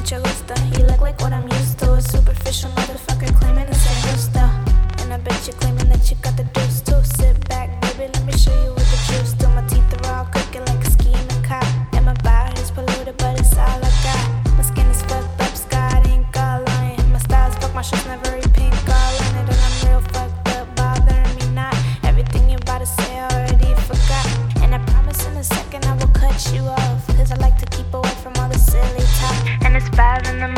te gusta. You look like what I'm used to, a superficial motherfucker claiming the same gusto. And I bet you're claiming that you got the deuce too. Sit back, baby, let me show you what the juice do. My teeth are all crooked like a scheming cop, and my body's polluted, but it's all I got. My skin is fucked up, scarred, ain't all lying. My style's fuck, my shirt's never very pink, all in it, and I'm real fucked up, bothering me not. Everything you about to say I already forgot, and I promise in a second I will cut you off, cause I like to keep away from all the silly talk. And it's 5 in the